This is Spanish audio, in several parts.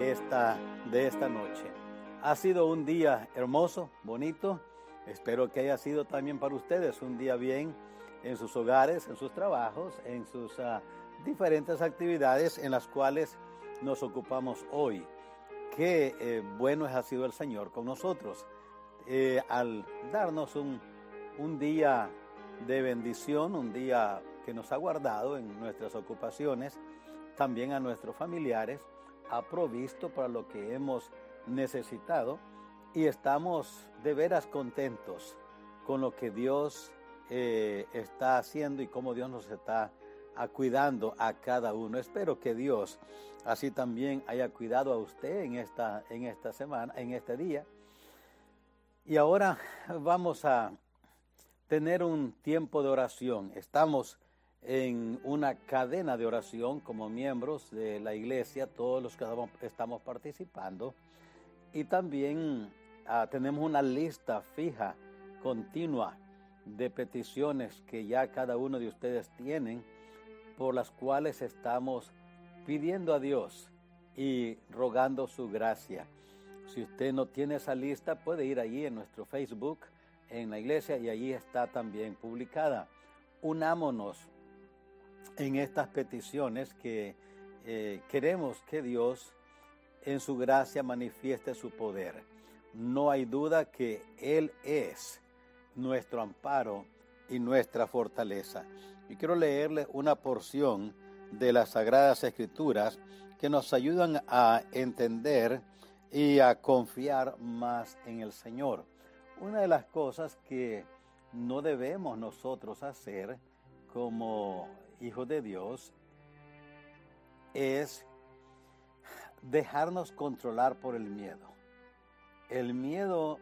de esta noche. Ha sido un día hermoso, bonito. Espero que haya sido también para ustedes un día bien en sus hogares, en sus trabajos, en sus diferentes actividades en las cuales nos ocupamos hoy. Qué bueno ha sido el Señor con nosotros al darnos un día de bendición, un día que nos ha guardado en nuestras ocupaciones, también a nuestros familiares, ha provisto para lo que hemos necesitado y estamos de veras contentos con lo que Dios está haciendo y cómo Dios nos está cuidando a cada uno. Espero que Dios así también haya cuidado a usted en esta semana, en este día. Y ahora vamos a tener un tiempo de oración. Estamos en una cadena de oración como miembros de la iglesia, todos los que estamos participando. Y también tenemos una lista fija, continua, de peticiones que ya cada uno de ustedes tienen, por las cuales estamos pidiendo a Dios y rogando su gracia. Si usted no tiene esa lista, puede ir allí en nuestro Facebook, en la iglesia, y allí está también publicada. Unámonos en estas peticiones que queremos que Dios en su gracia manifieste su poder. No hay duda que Él es nuestro amparo y nuestra fortaleza. Y quiero leerle una porción de las Sagradas Escrituras que nos ayudan a entender y a confiar más en el Señor. Una de las cosas que no debemos nosotros hacer como hijos de Dios es dejarnos controlar por el miedo. El miedo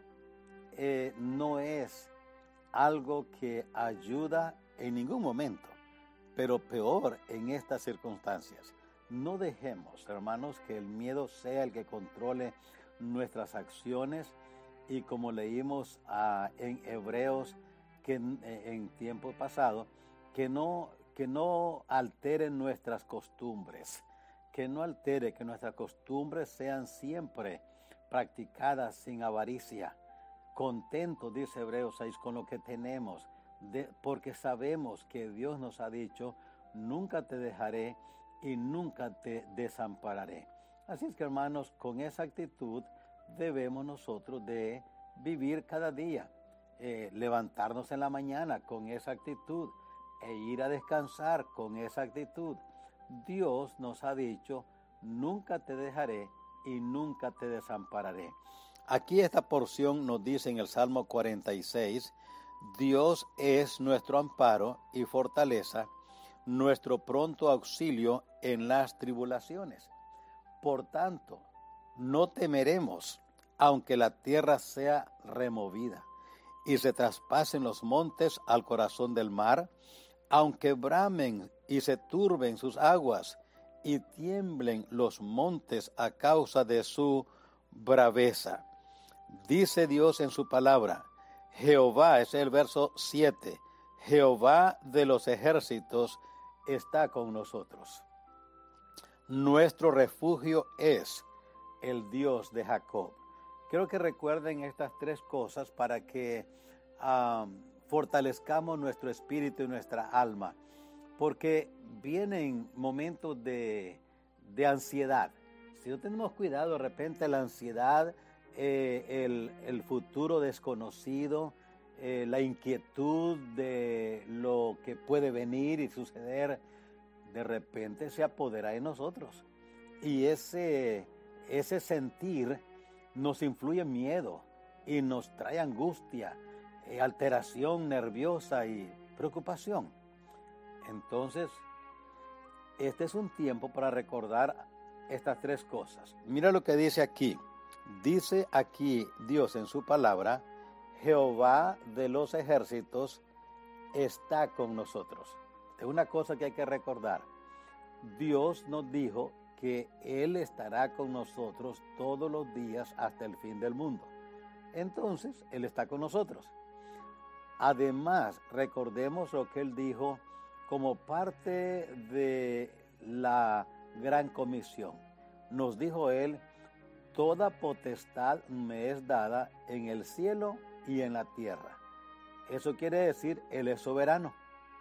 no es algo que ayuda en ningún momento, pero peor en estas circunstancias. No dejemos, hermanos, que el miedo sea el que controle nuestras acciones, y como leímos en Hebreos que en tiempo pasado, que no alteren nuestras costumbres, que nuestras costumbres sean siempre practicadas sin avaricia, contentos, dice Hebreos 6, con lo que tenemos, porque sabemos que Dios nos ha dicho: nunca te dejaré y nunca te desampararé. Así es que, hermanos, con esa actitud debemos nosotros de vivir cada día, levantarnos en la mañana con esa actitud e ir a descansar con esa actitud. Dios nos ha dicho: nunca te dejaré y nunca te desampararé. Aquí esta porción nos dice en el Salmo 46, Dios es nuestro amparo y fortaleza, nuestro pronto auxilio en las tribulaciones. Por tanto, no temeremos, aunque la tierra sea removida y se traspasen los montes al corazón del mar, aunque bramen y se turben sus aguas y tiemblen los montes a causa de su braveza. Dice Dios en su palabra, Jehová, es el verso 7, Jehová de los ejércitos está con nosotros. Nuestro refugio es el Dios de Jacob. Quiero que recuerden estas tres cosas para que fortalezcamos nuestro espíritu y nuestra alma, porque vienen momentos de ansiedad. Si no tenemos cuidado, de repente la ansiedad, el futuro desconocido, la inquietud de lo que puede venir y suceder, de repente se apodera de nosotros. Y ese sentir nos influye miedo y nos trae angustia, alteración nerviosa y preocupación. Entonces, este es un tiempo para recordar estas tres cosas. Mira lo que dice aquí. Dice aquí Dios en su palabra, Jehová de los ejércitos está con nosotros. Es una cosa que hay que recordar. Dios nos dijo que Él estará con nosotros todos los días hasta el fin del mundo. Entonces, Él está con nosotros. Además, recordemos lo que Él dijo como parte de la gran comisión. Nos dijo Él toda potestad me es dada en el cielo y en la tierra. Eso quiere decir, Él es soberano.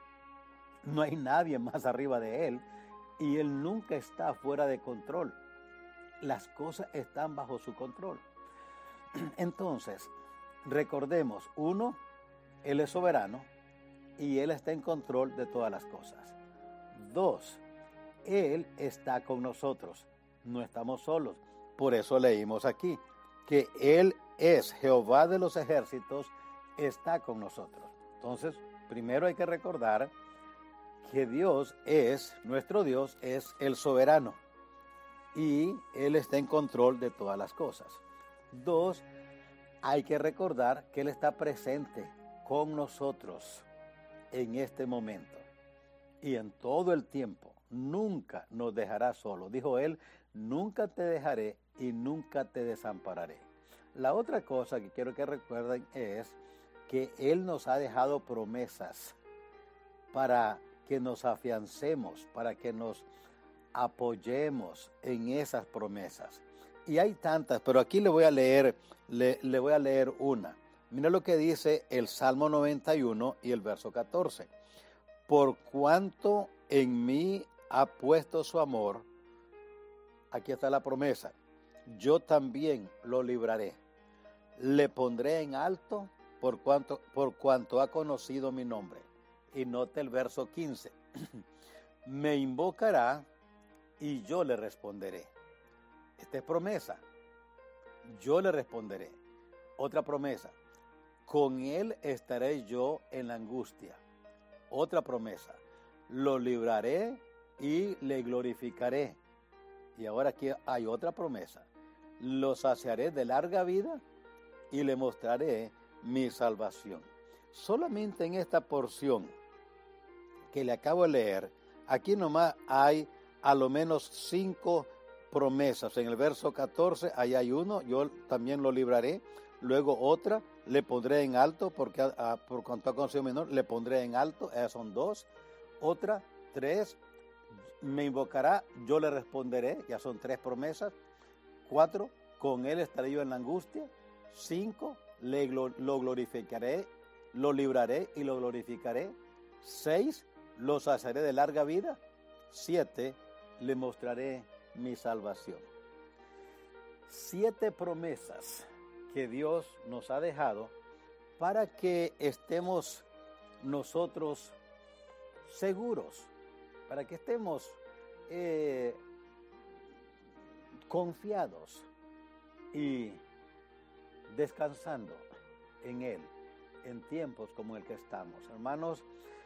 No hay nadie más arriba de Él y Él nunca está fuera de control. Las cosas están bajo su control. Entonces, recordemos, uno, Él es soberano y Él está en control de todas las cosas. Dos, Él está con nosotros, no estamos solos. Por eso leímos aquí que Él es Jehová de los ejércitos, está con nosotros. Entonces, primero hay que recordar que nuestro Dios es el soberano y Él está en control de todas las cosas. Dos, hay que recordar que Él está presente con nosotros en este momento y en todo el tiempo. Nunca nos dejará solo. Dijo Él, nunca te dejaré y nunca te desampararé. La otra cosa que quiero que recuerden es que Él nos ha dejado promesas para que nos afiancemos, para que nos apoyemos en esas promesas. Y hay tantas, pero aquí le voy a leer una. Mira lo que dice el Salmo 91 y el verso 14. Por cuanto en mí ha puesto su amor, aquí está la promesa, yo también lo libraré. Le pondré en alto por cuanto ha conocido mi nombre. Y note el verso 15. Me invocará y yo le responderé. Esta es promesa. Yo le responderé. Otra promesa. Con él estaré yo en la angustia. Otra promesa. Lo libraré y le glorificaré. Y ahora aquí hay otra promesa. Lo saciaré de larga vida y le mostraré mi salvación. Solamente en esta porción que le acabo de leer, aquí nomás hay a lo menos 5 promesas. En el verso 14, ahí hay uno, yo también lo libraré. Luego otra, le pondré en alto, por cuanto ha conocido mi nombre, le pondré en alto, esas son 2. Otra, 3, me invocará, yo le responderé, ya son 3 promesas. 4, con él estaré yo en la angustia. 5, lo glorificaré, lo libraré y lo glorificaré. 6, lo saciaré de larga vida. 7, le mostraré mi salvación. 7 promesas que Dios nos ha dejado para que estemos nosotros seguros, para que estemos confiados y descansando en Él en tiempos como el que estamos. Hermanos,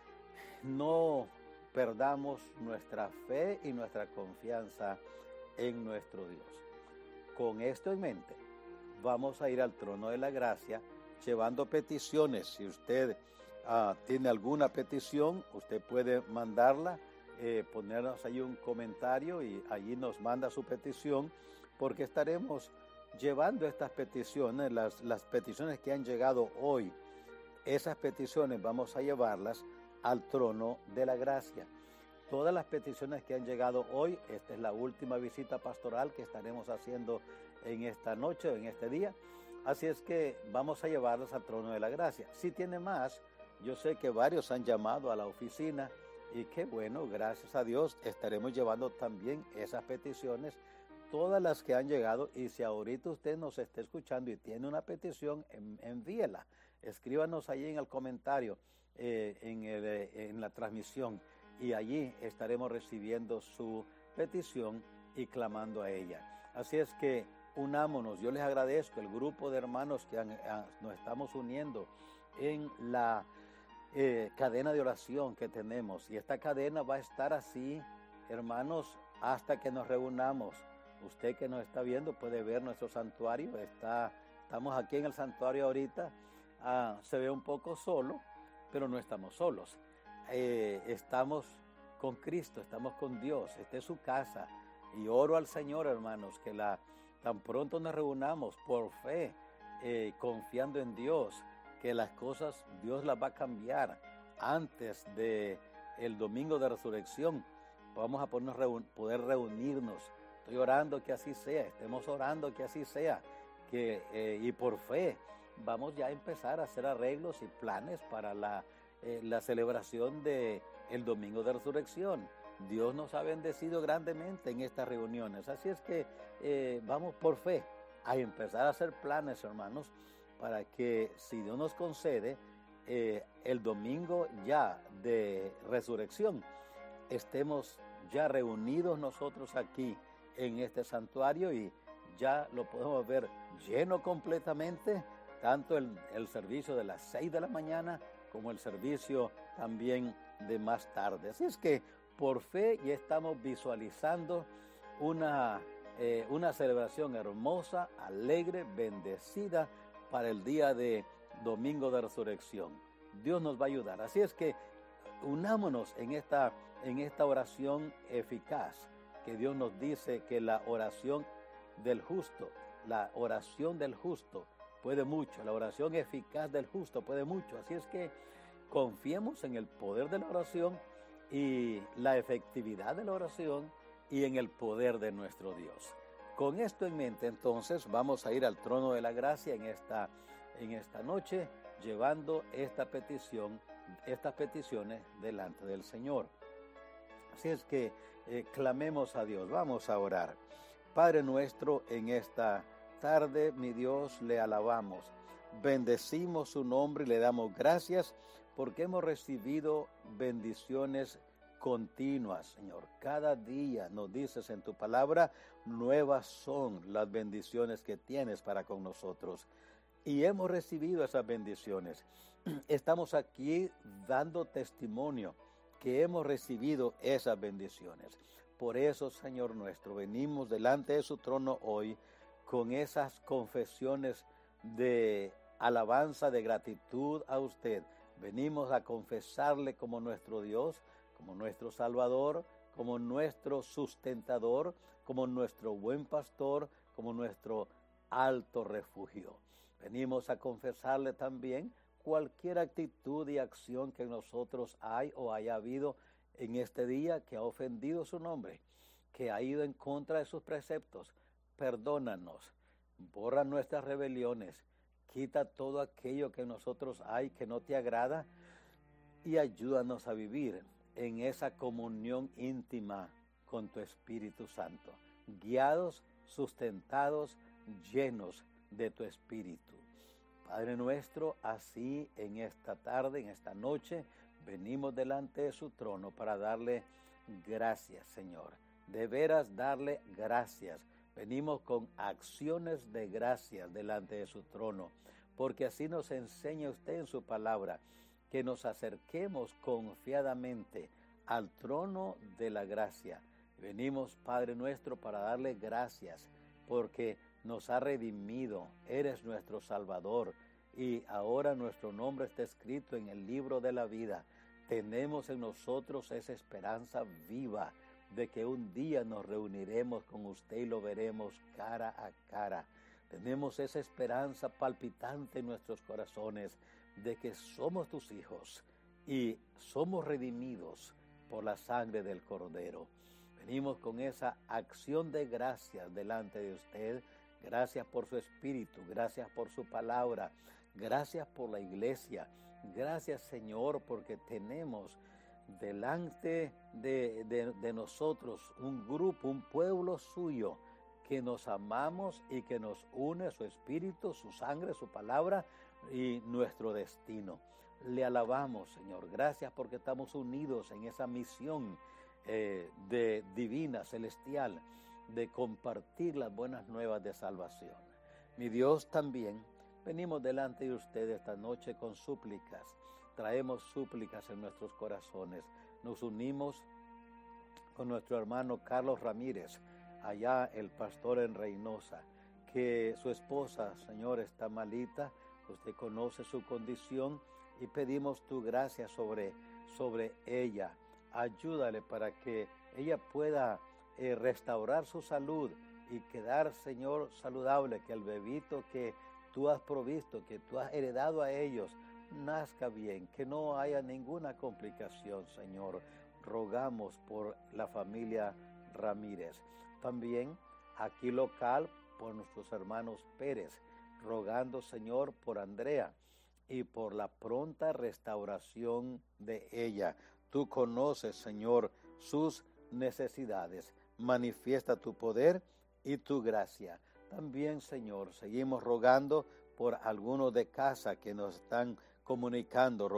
no perdamos nuestra fe y nuestra confianza en nuestro Dios. Con esto en mente, vamos a ir al trono de la gracia llevando peticiones. Si usted tiene alguna petición, usted puede mandarla, ponernos ahí un comentario y allí nos manda su petición, porque estaremos llevando estas peticiones, las peticiones que han llegado hoy. Esas peticiones vamos a llevarlas al trono de la gracia. Todas las peticiones que han llegado hoy, esta es la última visita pastoral que estaremos haciendo en esta noche, en este día. Así es que vamos a llevarlas al trono de la gracia. Si tiene más, yo sé que varios han llamado a la oficina y qué bueno, gracias a Dios, estaremos llevando también esas peticiones, todas las que han llegado. Y si ahorita usted nos está escuchando y tiene una petición, envíela. Escríbanos ahí en el comentario, en la transmisión, y allí estaremos recibiendo su petición y clamando a ella. Así es que unámonos. Yo les agradezco el grupo de hermanos que nos estamos uniendo en la cadena de oración que tenemos, y esta cadena va a estar así, hermanos, hasta que nos reunamos. Usted que nos está viendo puede ver nuestro santuario. Estamos aquí en el santuario ahorita. Se ve un poco solo, pero no estamos solos. Estamos con Cristo, estamos con Dios. Esta es su casa. Y oro al Señor, hermanos, que tan pronto nos reunamos por fe, confiando en Dios, que las cosas Dios las va a cambiar antes del domingo de resurrección. Vamos a poder reunirnos Estoy orando que así sea, estemos orando que así sea, y por fe vamos ya a empezar a hacer arreglos y planes para la celebración del Domingo de Resurrección. Dios nos ha bendecido grandemente en estas reuniones, así es que vamos por fe a empezar a hacer planes, hermanos, para que, si Dios nos concede, el domingo ya de resurrección, estemos ya reunidos nosotros aquí en este santuario y ya lo podemos ver lleno completamente, tanto el servicio de las 6 de la mañana como el servicio también de más tarde. Así es que por fe ya estamos visualizando una celebración hermosa, alegre, bendecida para el día de Domingo de Resurrección. Dios nos va a ayudar. Así es que unámonos en esta oración eficaz, que Dios nos dice que la oración del justo puede mucho, la oración eficaz del justo puede mucho. Así es que confiemos en el poder de la oración y la efectividad de la oración y en el poder de nuestro Dios. Con esto en mente, entonces, vamos a ir al trono de la gracia en esta noche, llevando estas peticiones delante del Señor. Así es que clamemos a Dios, vamos a orar. Padre nuestro, en esta tarde, mi Dios, le alabamos, bendecimos su nombre y le damos gracias porque hemos recibido bendiciones continuas, Señor. Cada día nos dices en tu palabra, nuevas son las bendiciones que tienes para con nosotros. Y hemos recibido esas bendiciones. Estamos aquí dando testimonio que hemos recibido esas bendiciones. Por eso, Señor nuestro, venimos delante de su trono hoy con esas confesiones de alabanza, de gratitud a usted. Venimos a confesarle como nuestro Dios, como nuestro Salvador, como nuestro sustentador, como nuestro buen pastor, como nuestro alto refugio. Venimos a confesarle también cualquier actitud y acción que en nosotros hay o haya habido en este día que ha ofendido su nombre, que ha ido en contra de sus preceptos. Perdónanos, borra nuestras rebeliones, quita todo aquello que en nosotros hay que no te agrada y ayúdanos a vivir en esa comunión íntima con tu Espíritu Santo, guiados, sustentados, llenos de tu Espíritu. Padre nuestro, así en esta tarde, en esta noche, venimos delante de su trono para darle gracias, Señor. De veras darle gracias. Venimos con acciones de gracias delante de su trono, porque así nos enseña usted en su palabra, que nos acerquemos confiadamente al trono de la gracia. Venimos, Padre nuestro, para darle gracias, porque nos ha redimido, eres nuestro Salvador, y ahora nuestro nombre está escrito en el libro de la vida. Tenemos en nosotros esa esperanza viva de que un día nos reuniremos con usted y lo veremos cara a cara. Tenemos esa esperanza palpitante en nuestros corazones de que somos tus hijos y somos redimidos por la sangre del Cordero. Venimos con esa acción de gracias delante de usted. Gracias por su Espíritu, gracias por su palabra, gracias por la iglesia. Gracias, Señor, porque tenemos delante de nosotros un grupo, un pueblo suyo, que nos amamos y que nos une su Espíritu, su sangre, su palabra y nuestro destino. Le alabamos, Señor. Gracias porque estamos unidos en esa misión divina, celestial, de compartir las buenas nuevas de salvación. Mi Dios, también venimos delante de usted esta noche con súplicas. Traemos súplicas en nuestros corazones. Nos unimos con nuestro hermano Carlos Ramírez, allá el pastor en Reynosa, que su esposa, Señor, está malita. Usted conoce su condición y pedimos tu gracia sobre ella. Ayúdale para que ella pueda restaurar su salud y quedar, Señor, saludable, que el bebito que tú has provisto, que tú has heredado a ellos, nazca bien, que no haya ninguna complicación, Señor. Rogamos por la familia Ramírez. También aquí local por nuestros hermanos Pérez, rogando, Señor, por Andrea y por la pronta restauración de ella. Tú conoces, Señor, sus necesidades. Manifiesta tu poder y tu gracia. También, Señor, seguimos rogando por algunos de casa que nos están comunicando.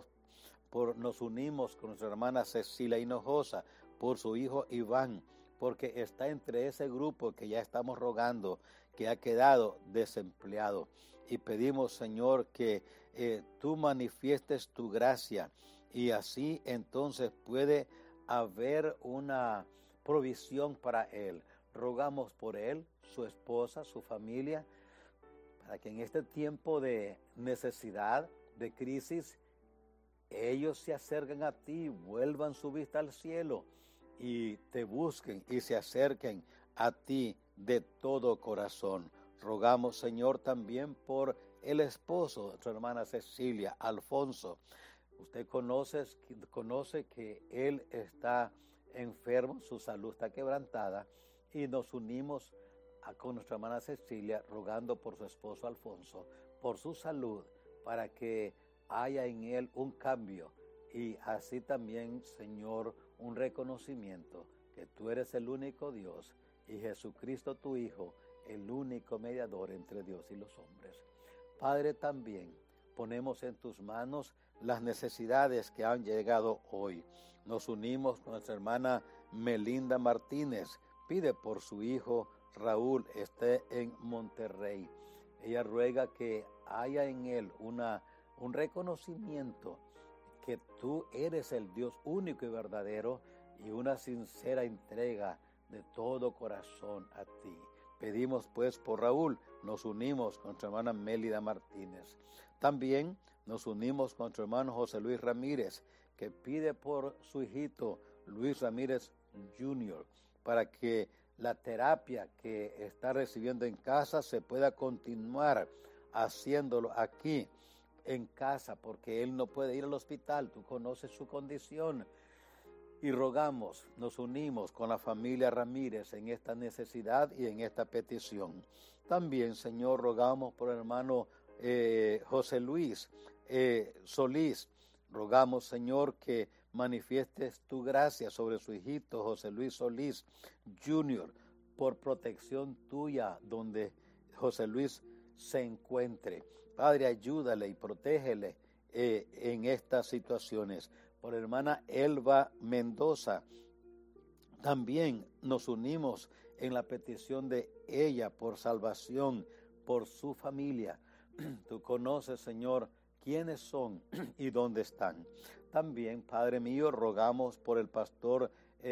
Nos unimos con nuestra hermana Cecilia Hinojosa, por su hijo Iván, porque está entre ese grupo que ya estamos rogando, que ha quedado desempleado. Y pedimos, Señor, que tú manifiestes tu gracia y así entonces puede haber una provisión para él. Rogamos por él, su esposa, su familia, para que en este tiempo de necesidad, de crisis, ellos se acerquen a ti, vuelvan su vista al cielo y te busquen y se acerquen a ti de todo corazón. Rogamos, Señor, también por el esposo de su hermana Cecilia, Alfonso. Usted conoce que él está enfermo, su salud está quebrantada, y nos unimos con nuestra hermana Cecilia rogando por su esposo Alfonso, por su salud, para que haya en él un cambio y así también, Señor, un reconocimiento que tú eres el único Dios y Jesucristo tu Hijo, el único mediador entre Dios y los hombres. Padre, también ponemos en tus manos las necesidades que han llegado hoy. Nos unimos con nuestra hermana Melinda Martínez, pide por su hijo Raúl, esté en Monterrey. Ella ruega que haya en él un reconocimiento que tú eres el Dios único y verdadero y una sincera entrega de todo corazón a ti. Pedimos pues por Raúl, nos unimos con nuestra hermana Mélida Martínez. También nos unimos con nuestro hermano José Luis Ramírez, que pide por su hijito Luis Ramírez Jr., para que la terapia que está recibiendo en casa se pueda continuar haciéndolo aquí en casa, porque él no puede ir al hospital. Tú conoces su condición y rogamos, nos unimos con la familia Ramírez en esta necesidad y en esta petición. También, Señor, rogamos por el hermano José Luis Solís. Rogamos, Señor, que manifiestes tu gracia sobre su hijito José Luis Solís Jr. por protección tuya donde José Luis se encuentre. Padre, ayúdale y protégele en estas situaciones. Por hermana Elba Mendoza, también nos unimos en la petición de ella por salvación, por su familia. Tú conoces, Señor, quiénes son y dónde están. También, Padre mío, rogamos por el pastor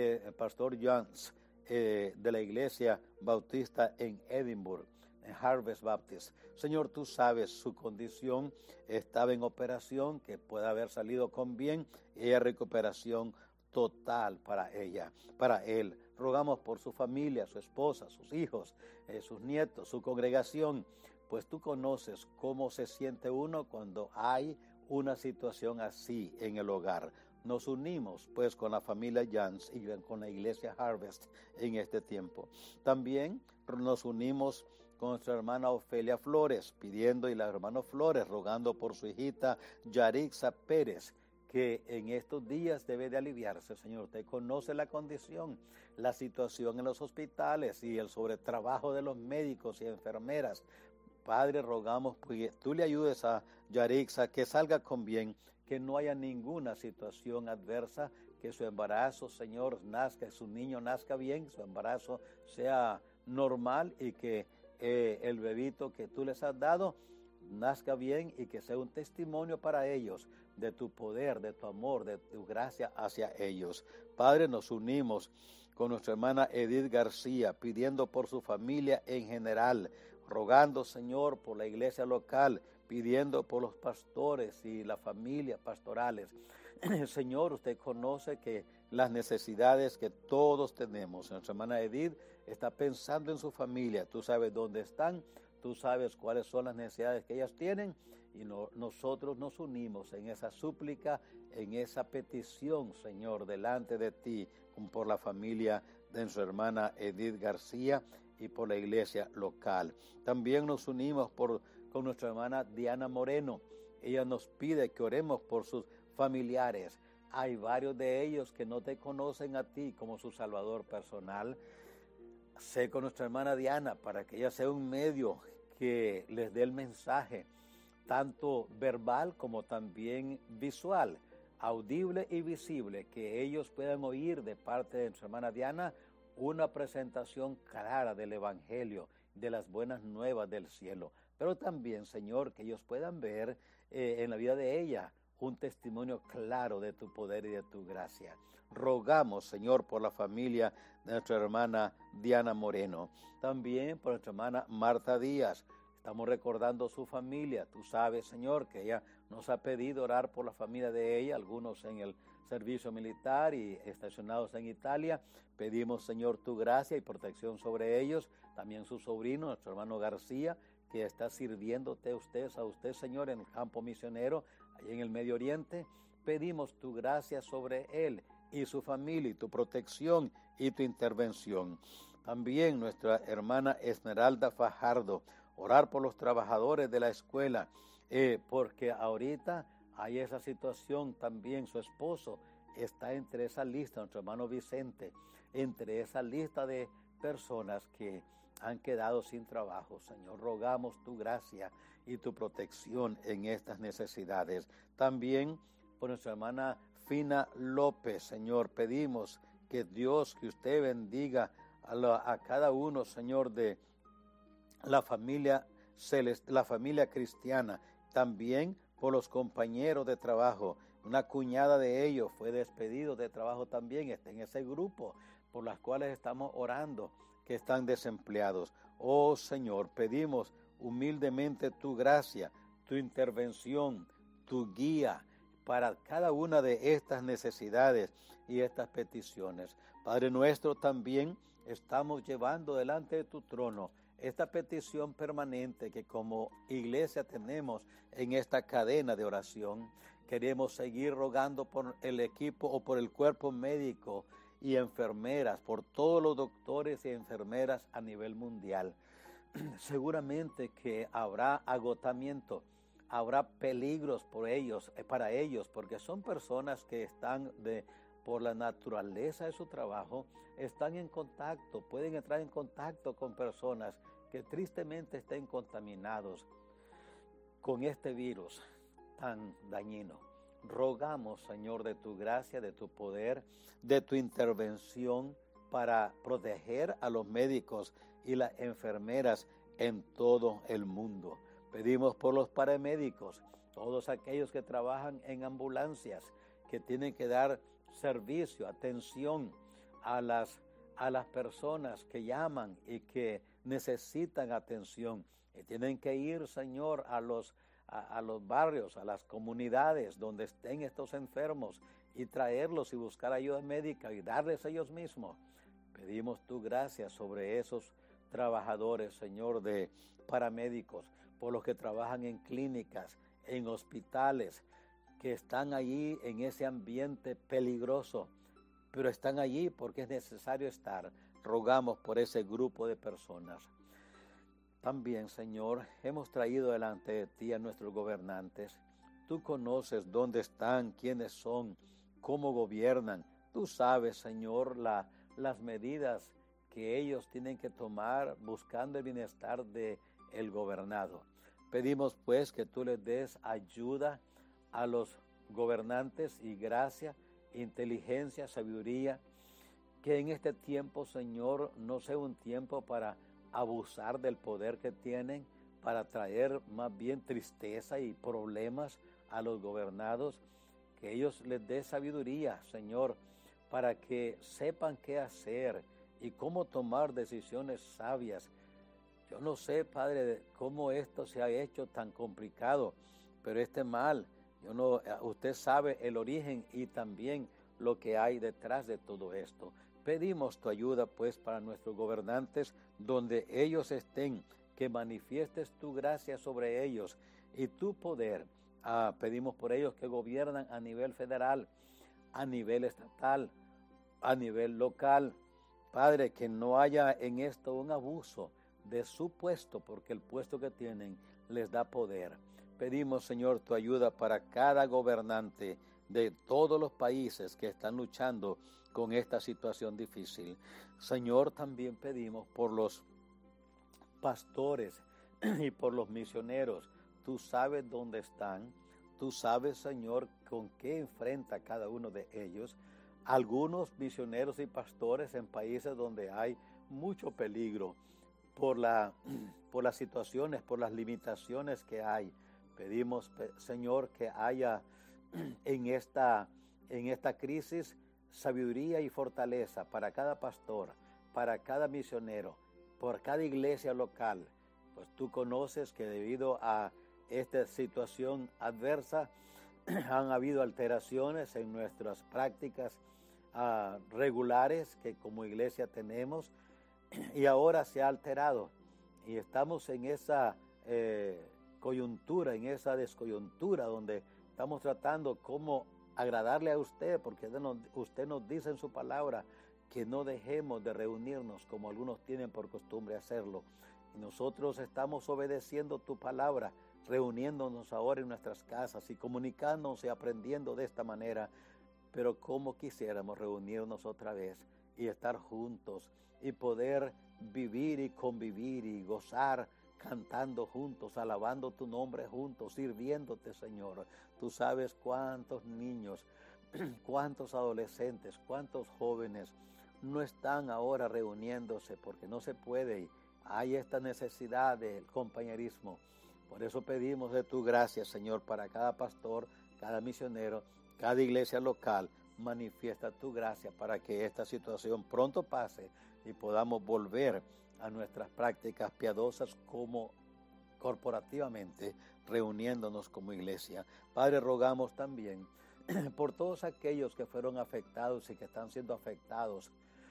Jans de la Iglesia Bautista en Edinburgh, en Harvest Baptist. Señor, tú sabes su condición, estaba en operación, que puede haber salido con bien, y hay recuperación total para él. Rogamos por su familia, su esposa, sus hijos, sus nietos, su congregación, pues tú conoces cómo se siente uno cuando hay una situación así en el hogar. Nos unimos pues con la familia Jans y con la iglesia Harvest en este tiempo. También nos unimos con nuestra hermana Ofelia Flores, pidiendo, y la hermana Flores rogando por su hijita Yarixa Pérez, que en estos días debe de aliviarse. Señor, usted conoce la condición, la situación en los hospitales y el sobretrabajo de los médicos y enfermeras. Padre, rogamos que tú le ayudes a Yarixa, que salga con bien, que no haya ninguna situación adversa, que su embarazo, Señor, nazca, su niño nazca bien, su embarazo sea normal y que el bebito que tú les has dado nazca bien y que sea un testimonio para ellos de tu poder, de tu amor, de tu gracia hacia ellos. Padre, nos unimos con nuestra hermana Edith García, pidiendo por su familia en general, rogando, Señor, por la iglesia local, pidiendo por los pastores y las familias pastorales. Señor, usted conoce que las necesidades que todos tenemos. Nuestra hermana Edith está pensando en su familia. Tú sabes dónde están, tú sabes cuáles son las necesidades que ellas tienen y nosotros nos unimos en esa súplica, en esa petición, Señor, delante de ti, por la familia de nuestra hermana Edith García y por la iglesia local. También nos unimos con nuestra hermana Diana Moreno. Ella nos pide que oremos por sus familiares. Hay varios de ellos que no te conocen a ti como su Salvador personal. Sé con nuestra hermana Diana para que ella sea un medio que les dé el mensaje, tanto verbal como también visual, audible y visible, que ellos puedan oír de parte de nuestra hermana Diana una presentación clara del Evangelio, de las buenas nuevas del cielo. Pero también, Señor, que ellos puedan ver en la vida de ella un testimonio claro de tu poder y de tu gracia. Rogamos, Señor, por la familia de nuestra hermana Diana Moreno, también por nuestra hermana Marta Díaz. Estamos recordando su familia. Tú sabes, Señor, que ella nos ha pedido orar por la familia de ella, algunos en el servicio militar y estacionados en Italia. Pedimos, Señor, tu gracia y protección sobre ellos. También su sobrino, nuestro hermano García, que está sirviéndote a usted, Señor, en el campo misionero, allí en el Medio Oriente. Pedimos tu gracia sobre él y su familia, y tu protección y tu intervención. También nuestra hermana Esmeralda Fajardo, orar por los trabajadores de la escuela, porque ahorita hay esa situación también. Su esposo está entre esa lista, nuestro hermano Vicente, entre esa lista de personas que han quedado sin trabajo. Señor, rogamos tu gracia y tu protección en estas necesidades. También por nuestra hermana Fina López, Señor, pedimos que Dios, que usted bendiga a cada uno, Señor, de la familia cristiana. También por los compañeros de trabajo. Una cuñada de ellos fue despedido de trabajo también, está en ese grupo por las cuales estamos orando, que están desempleados. Oh Señor, pedimos humildemente tu gracia, tu intervención, tu guía para cada una de estas necesidades y estas peticiones. Padre nuestro, también estamos llevando delante de tu trono esta petición permanente que como iglesia tenemos en esta cadena de oración. Queremos seguir rogando por el equipo o por el cuerpo médico y enfermeras, por todos los doctores y enfermeras a nivel mundial. Seguramente que habrá agotamiento, habrá peligros para ellos, porque son personas que están por la naturaleza de su trabajo, están en contacto, pueden entrar en contacto con personas que tristemente estén contaminados con este virus tan dañino. Rogamos, Señor, de tu gracia, de tu poder, de tu intervención para proteger a los médicos y las enfermeras en todo el mundo. Pedimos por los paramédicos, todos aquellos que trabajan en ambulancias, que tienen que dar servicio, atención a las personas que llaman y que necesitan atención. Y tienen que ir, Señor, a los barrios, a las comunidades donde estén estos enfermos y traerlos y buscar ayuda médica y darles ellos mismos. Pedimos tu gracia sobre esos trabajadores, Señor, de paramédicos, por los que trabajan en clínicas, en hospitales, que están allí en ese ambiente peligroso, pero están allí porque es necesario estar. Rogamos por ese grupo de personas. También, Señor, hemos traído delante de ti a nuestros gobernantes. Tú conoces dónde están, quiénes son, cómo gobiernan. Tú sabes, Señor, las medidas que ellos tienen que tomar buscando el bienestar del gobernado. Pedimos pues que tú les des ayuda a los gobernantes y gracia, inteligencia, sabiduría, que en este tiempo, Señor, no sea un tiempo para abusar del poder que tienen, para traer más bien tristeza y problemas a los gobernados, que ellos les dé sabiduría, Señor, para que sepan qué hacer y cómo tomar decisiones sabias. Yo no sé, Padre, cómo esto se ha hecho tan complicado, pero este mal, usted sabe el origen y también lo que hay detrás de todo esto. Pedimos tu ayuda, pues, para nuestros gobernantes, donde ellos estén, que manifiestes tu gracia sobre ellos y tu poder Pedimos por ellos que gobiernan a nivel federal, a nivel estatal, a nivel local. Padre, que no haya en esto un abuso de su puesto, porque el puesto que tienen les da poder. Pedimos, Señor, tu ayuda para cada gobernante de todos los países que están luchando con esta situación difícil. Señor, también pedimos por los pastores y por los misioneros. Tú sabes dónde están. Tú sabes, Señor, con qué enfrenta cada uno de ellos. Algunos misioneros y pastores en países donde hay mucho peligro por las situaciones, por las limitaciones que hay. Pedimos, Señor, que haya en esta crisis sabiduría y fortaleza para cada pastor, para cada misionero, por cada iglesia local. Pues tú conoces que debido a esta situación adversa han habido alteraciones en nuestras prácticas regulares que como iglesia tenemos, y ahora se ha alterado y estamos en esa coyuntura, en esa descoyuntura donde estamos tratando cómo agradarle a usted, porque usted nos dice en su palabra que no dejemos de reunirnos como algunos tienen por costumbre hacerlo. Y nosotros estamos obedeciendo tu palabra, reuniéndonos ahora en nuestras casas y comunicándonos y aprendiendo de esta manera. Pero cómo quisiéramos reunirnos otra vez y estar juntos y poder vivir y convivir y gozar cantando juntos, alabando tu nombre juntos, sirviéndote, Señor. Tú sabes cuántos niños, cuántos adolescentes, cuántos jóvenes no están ahora reuniéndose porque no se puede y hay esta necesidad del compañerismo. Por eso pedimos de tu gracia, Señor, para cada pastor, cada misionero, cada iglesia local. Manifiesta tu gracia para que esta situación pronto pase y podamos volver a nuestras prácticas piadosas como corporativamente, reuniéndonos como iglesia. Padre, rogamos también por todos aquellos que fueron afectados y que están siendo afectados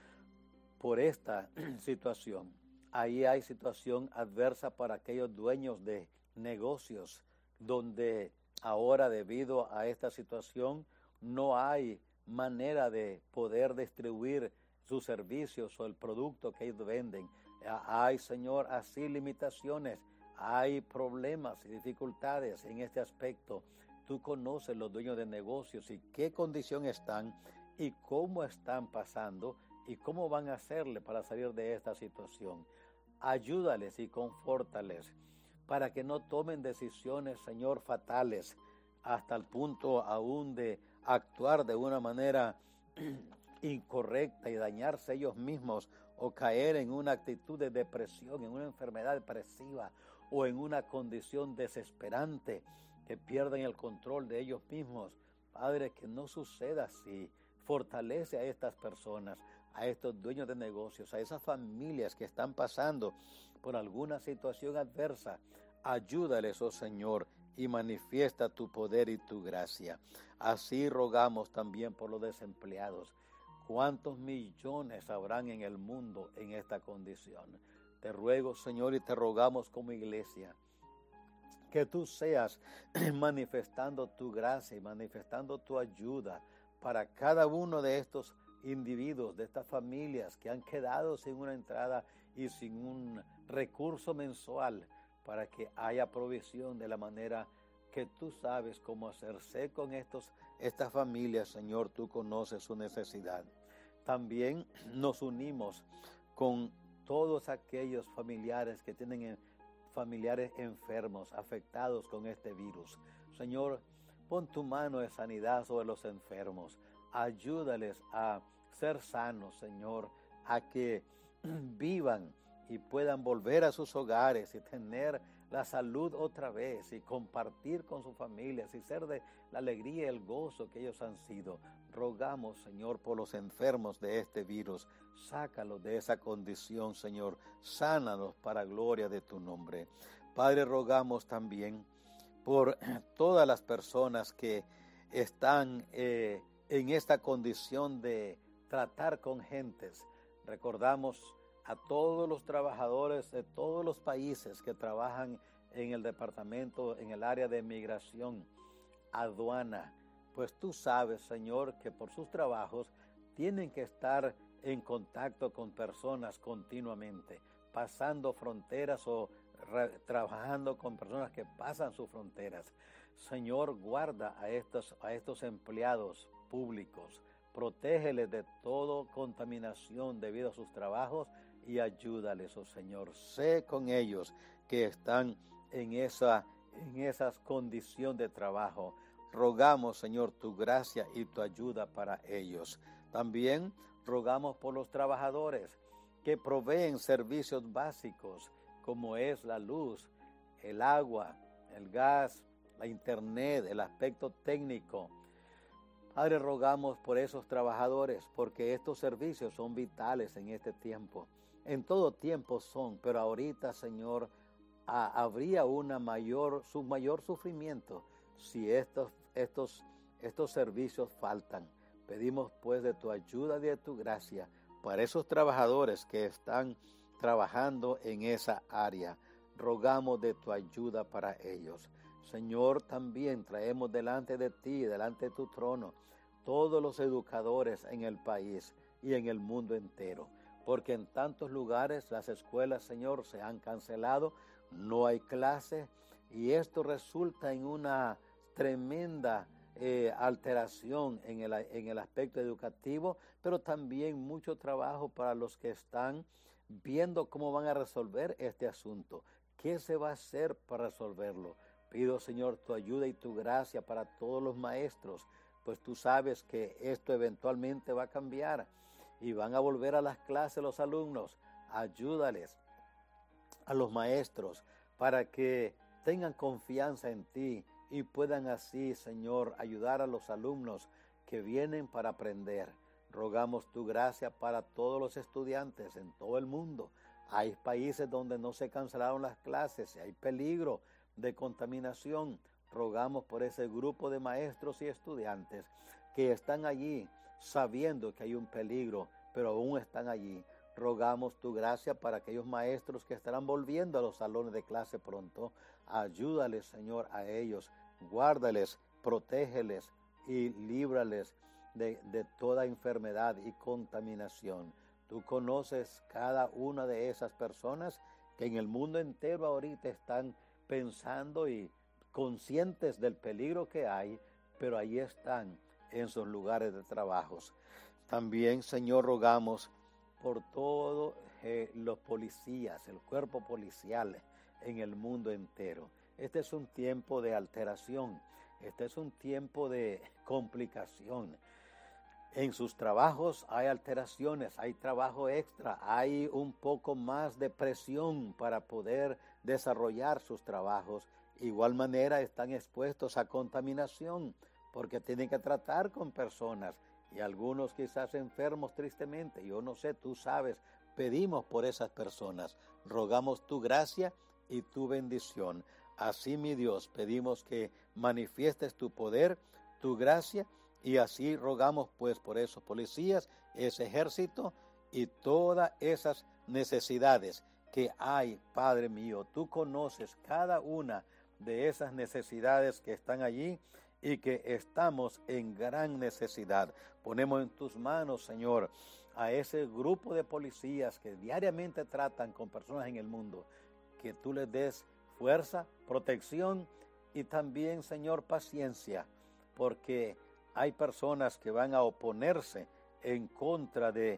por esta situación. Ahí hay situación adversa para aquellos dueños de negocios donde ahora, debido a esta situación, no hay manera de poder distribuir sus servicios o el producto que ellos venden. Hay, Señor, así limitaciones, hay problemas y dificultades en este aspecto. Tú conoces los dueños de negocios y qué condición están y cómo están pasando y cómo van a hacerle para salir de esta situación. Ayúdales y confórtales para que no tomen decisiones, Señor, fatales, hasta el punto aún de actuar de una manera incorrecta y dañarse ellos mismos o caer en una actitud de depresión, en una enfermedad depresiva o en una condición desesperante que pierden el control de ellos mismos. Padre, que no suceda así. Fortalece a estas personas, a estos dueños de negocios, a esas familias que están pasando por alguna situación adversa. Ayúdales, oh Señor, y manifiesta tu poder y tu gracia. Así rogamos también por los desempleados. ¿Cuántos millones habrán en el mundo en esta condición? Te ruego, Señor, y te rogamos como iglesia, que tú seas manifestando tu gracia y manifestando tu ayuda para cada uno de estos individuos, de estas familias que han quedado sin una entrada y sin un recurso mensual, para que haya provisión de la manera que tú sabes cómo hacerse con estas familias. Señor, tú conoces su necesidad. También nos unimos con todos aquellos familiares que tienen familiares enfermos, afectados con este virus. Señor, pon tu mano de sanidad sobre los enfermos. Ayúdales a ser sanos, Señor, a que vivan y puedan volver a sus hogares y tener la salud otra vez y compartir con sus familias y ser de la alegría y el gozo que ellos han sido. Rogamos, Señor, por los enfermos de este virus. Sácalos de esa condición, Señor. Sánalos para gloria de tu nombre. Padre, rogamos también por todas las personas que están en esta condición de tratar con gentes. Recordamos a todos los trabajadores de todos los países que trabajan en el departamento, en el área de migración, aduana, pues tú sabes, Señor, que por sus trabajos tienen que estar en contacto con personas continuamente, pasando fronteras o trabajando con personas que pasan sus fronteras. Señor, guarda a estos empleados públicos, protégeles de toda contaminación debido a sus trabajos y ayúdales, oh Señor. Sé con ellos que están en esa condición de trabajo. Rogamos, Señor, tu gracia y tu ayuda para ellos. También rogamos por los trabajadores que proveen servicios básicos, como es la luz, el agua, el gas, la internet, el aspecto técnico. Padre, rogamos por esos trabajadores, porque estos servicios son vitales en este tiempo. En todo tiempo son, pero ahorita, Señor, habría mayor sufrimiento si estos servicios faltan. Pedimos pues de tu ayuda y de tu gracia para esos trabajadores que están trabajando en esa área. Rogamos de tu ayuda para ellos. Señor, también traemos delante de ti, delante de tu trono, todos los educadores en el país y en el mundo entero, porque en tantos lugares las escuelas, Señor, se han cancelado, no hay clases, y esto resulta en una tremenda alteración en el aspecto educativo, pero también mucho trabajo para los que están viendo cómo van a resolver este asunto. ¿Qué se va a hacer para resolverlo? Pido, Señor, tu ayuda y tu gracia para todos los maestros, pues tú sabes que esto eventualmente va a cambiar y van a volver a las clases los alumnos. Ayúdales a los maestros para que tengan confianza en ti y puedan así, Señor, ayudar a los alumnos que vienen para aprender. Rogamos tu gracia para todos los estudiantes en todo el mundo. Hay países donde no se cancelaron las clases y hay peligro de contaminación. Rogamos por ese grupo de maestros y estudiantes que están allí sabiendo que hay un peligro, pero aún están allí. Rogamos tu gracia para aquellos maestros que estarán volviendo a los salones de clase pronto. Ayúdales, Señor, a ellos. Guárdales, protégeles y líbrales de toda enfermedad y contaminación. Tú conoces cada una de esas personas que en el mundo entero ahorita están pensando y conscientes del peligro que hay, pero ahí están en sus lugares de trabajos. También, Señor, rogamos por todos los policías, el cuerpo policial en el mundo entero. Este es un tiempo de alteración, este es un tiempo de complicación. En sus trabajos hay alteraciones, hay trabajo extra, hay un poco más de presión para poder desarrollar sus trabajos. Igual manera están expuestos a contaminación porque tienen que tratar con personas y algunos quizás enfermos tristemente. Yo no sé, tú sabes, pedimos por esas personas. Rogamos tu gracia y tu bendición. Así, mi Dios, pedimos que manifiestes tu poder, tu gracia, y así rogamos pues por esos policías, ese ejército y todas esas necesidades que hay, Padre mío. Tú conoces cada una de esas necesidades que están allí y que estamos en gran necesidad. Ponemos en tus manos, Señor, a ese grupo de policías que diariamente tratan con personas en el mundo, que tú les des fuerza, protección y también, Señor, paciencia, porque hay personas que van a oponerse en contra de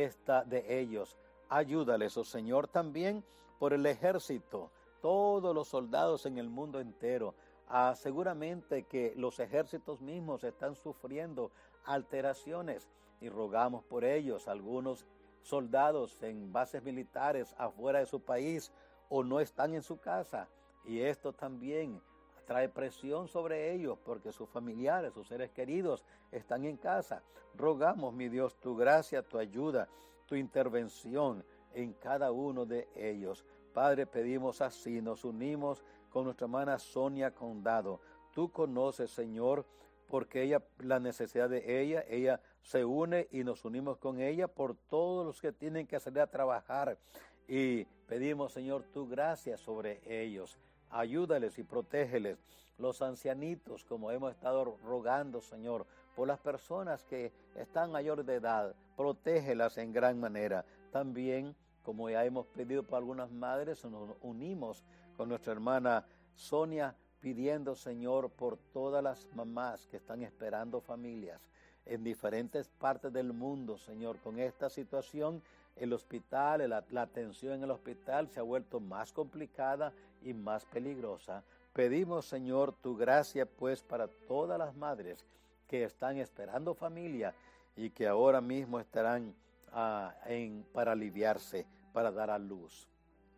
ellos. Ayúdales, oh Señor, también por el ejército, todos los soldados en el mundo entero. Seguramente que los ejércitos mismos están sufriendo alteraciones y rogamos por ellos. Algunos soldados en bases militares afuera de su país o no están en su casa, y esto también trae presión sobre ellos porque sus familiares, sus seres queridos están en casa. Rogamos, mi Dios, tu gracia, tu ayuda, tu intervención en cada uno de ellos. Padre, pedimos así, nos unimos con nuestra hermana Sonia Condado. Tú conoces, Señor, porque la necesidad de ella se une y nos unimos con ella por todos los que tienen que salir a trabajar. Y pedimos, Señor, tu gracia sobre ellos. ayúdales y protégeles. Los ancianitos, como hemos estado rogando, Señor, por las personas que están mayores de edad, protégelas en gran manera. También, como ya hemos pedido por algunas madres, nos unimos con nuestra hermana Sonia, pidiendo, Señor, por todas las mamás que están esperando familias en diferentes partes del mundo, Señor. Con esta situación, el hospital, la atención en el hospital se ha vuelto más complicada y más peligrosa. Pedimos, Señor, tu gracia, pues, para todas las madres que están esperando familia y que ahora mismo estarán para aliviarse, para dar a luz.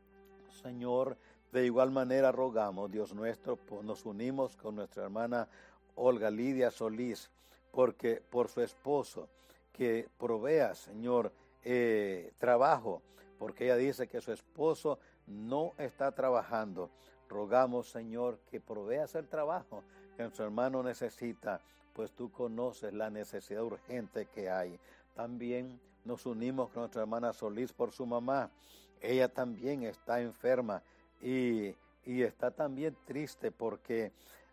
Señor, de igual manera rogamos, Dios nuestro, nos unimos con nuestra hermana Olga Lidia Solís, porque por su esposo, que provea, Señor, trabajo, porque ella dice que su esposo no está trabajando. Rogamos, Señor, que proveas el trabajo que nuestro hermano necesita, pues tú conoces la necesidad urgente que hay. También nos unimos con nuestra hermana Solís por su mamá. Ella también está enferma y está también triste porque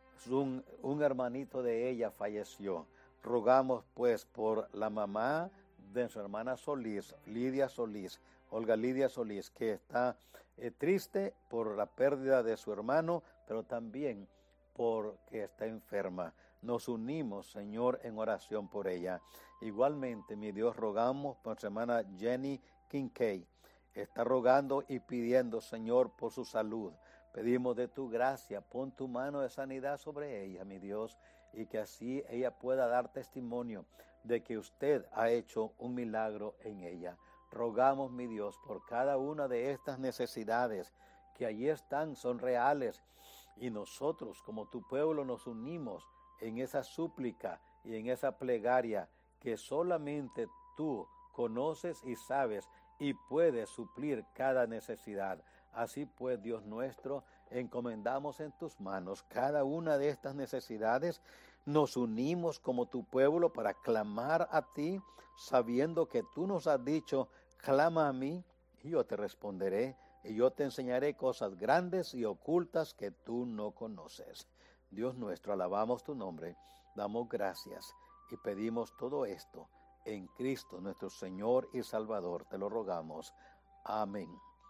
un hermanito de ella falleció. Rogamos pues por la mamá de su hermana Solís, Lidia Solís, Olga Lidia Solís, que está triste por la pérdida de su hermano, pero también porque está enferma. Nos unimos, Señor, en oración por ella. Igualmente, mi Dios, rogamos por nuestra hermana Jenny Kincaid. Está rogando y pidiendo, Señor, por su salud. Pedimos de tu gracia, pon tu mano de sanidad sobre ella, mi Dios, y que así ella pueda dar testimonio de que usted ha hecho un milagro en ella. Rogamos, mi Dios, por cada una de estas necesidades que allí están, son reales, y nosotros como tu pueblo nos unimos en esa súplica y en esa plegaria que solamente tú conoces y sabes y puedes suplir cada necesidad. Así pues, Dios nuestro, encomendamos en tus manos cada una de estas necesidades. Nos unimos como tu pueblo para clamar a ti, sabiendo que tú nos has dicho, clama a mí y yo te responderé, y yo te enseñaré cosas grandes y ocultas que tú no conoces. Dios nuestro, alabamos tu nombre, damos gracias y pedimos todo esto en Cristo nuestro Señor y Salvador. Te lo rogamos. Amén.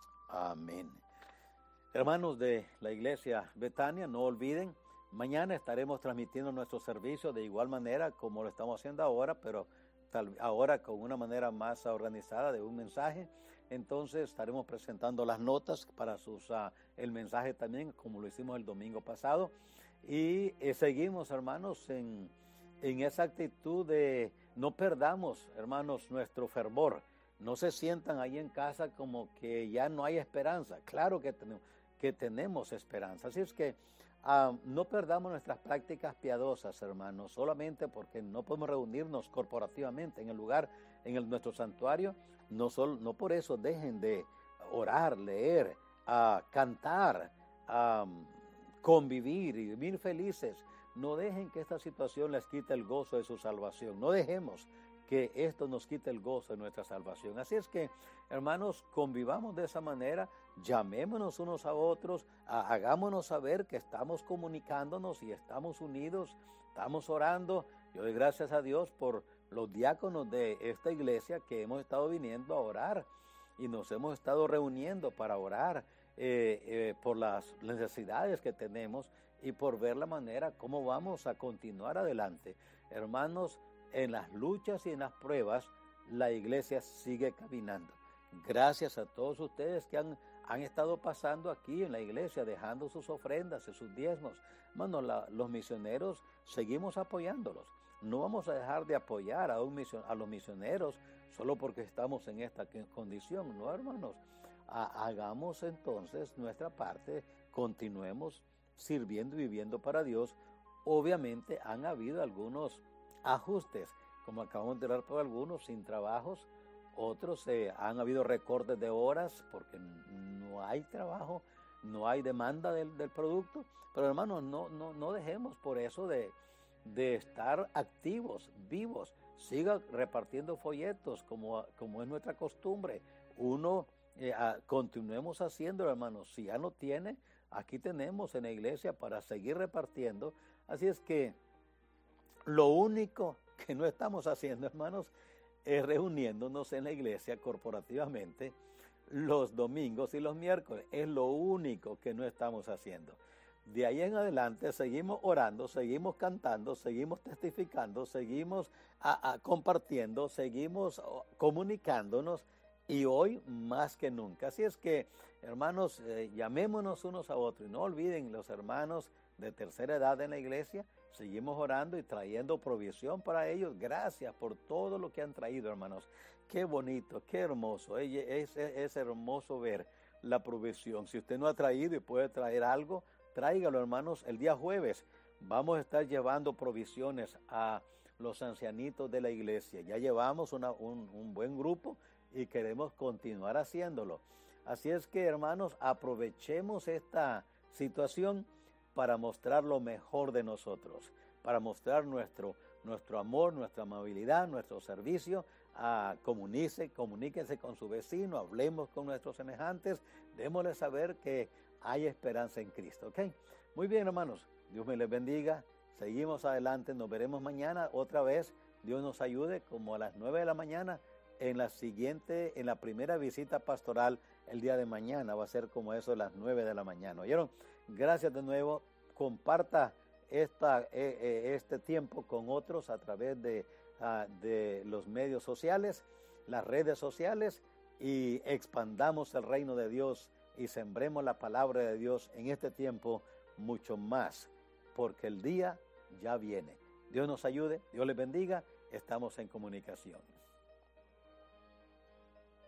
Amén. Hermanos de la iglesia Betania, no olviden, mañana estaremos transmitiendo nuestro servicio de igual manera como lo estamos haciendo ahora, pero ahora con una manera más organizada de un mensaje. Entonces estaremos presentando las notas para el mensaje también, como lo hicimos el domingo pasado. Y seguimos, hermanos, en esa actitud de no perdamos, hermanos, nuestro fervor. No se sientan ahí en casa como que ya no hay esperanza. Claro que tenemos esperanza. Así es que no perdamos nuestras prácticas piadosas, hermanos, solamente porque no podemos reunirnos corporativamente en el lugar, nuestro santuario. No por eso dejen de orar, leer, cantar, convivir y vivir felices. No dejen que esta situación les quite el gozo de su salvación. No dejemos que esto nos quite el gozo de nuestra salvación. Así es que, hermanos, convivamos de esa manera, llamémonos unos a otros, hagámonos saber que estamos comunicándonos y estamos unidos, estamos orando. Yo doy gracias a Dios por los diáconos de esta iglesia que hemos estado viniendo a orar y nos hemos estado reuniendo para orar por las necesidades que tenemos y por ver la manera cómo vamos a continuar adelante. Hermanos, en las luchas y en las pruebas, la iglesia sigue caminando. Gracias a todos ustedes que han estado pasando aquí en la iglesia, dejando sus ofrendas y sus diezmos. Hermanos, los misioneros, seguimos apoyándolos. No vamos a dejar de apoyar a los misioneros solo porque estamos en esta condición. No, hermanos, hagamos entonces nuestra parte, continuemos sirviendo y viviendo para Dios. Obviamente han habido algunos ajustes, como acabamos de ver por algunos sin trabajos, otros han habido recortes de horas porque no hay trabajo, no hay demanda del producto, pero hermanos, no dejemos por eso de estar activos, vivos. Siga repartiendo folletos como es nuestra costumbre. Continuemos haciéndolo, hermanos. Si ya no tiene, aquí tenemos en la iglesia para seguir repartiendo. Así es que lo único que no estamos haciendo, hermanos, es reuniéndonos en la iglesia corporativamente los domingos y los miércoles. Es lo único que no estamos haciendo. De ahí en adelante seguimos orando, seguimos cantando, seguimos testificando, seguimos compartiendo, seguimos comunicándonos, y hoy más que nunca. Así es que, hermanos, llamémonos unos a otros y no olviden los hermanos de tercera edad en la iglesia. Seguimos orando y trayendo provisión para ellos. Gracias por todo lo que han traído, hermanos. Qué bonito, qué hermoso. Es hermoso ver la provisión. Si usted no ha traído y puede traer algo, tráigalo, hermanos. El día jueves vamos a estar llevando provisiones a los ancianitos de la iglesia. Ya llevamos un buen grupo y queremos continuar haciéndolo. Así es que, hermanos, aprovechemos esta situación para mostrar lo mejor de nosotros, para mostrar nuestro amor, nuestra amabilidad, nuestro servicio. Comuníquense con su vecino, hablemos con nuestros semejantes, démosles saber que hay esperanza en Cristo, ¿ok? Muy bien, hermanos, Dios me les bendiga, seguimos adelante, nos veremos mañana otra vez, Dios nos ayude, como a las 9 de la mañana, en la primera visita pastoral el día de mañana, va a ser como eso de las 9 de la mañana, ¿oyeron? Gracias de nuevo, comparta este tiempo con otros a través de los medios sociales, las redes sociales, y expandamos el reino de Dios y sembremos la palabra de Dios en este tiempo mucho más, porque el día ya viene. Dios nos ayude, Dios les bendiga, estamos en comunicación.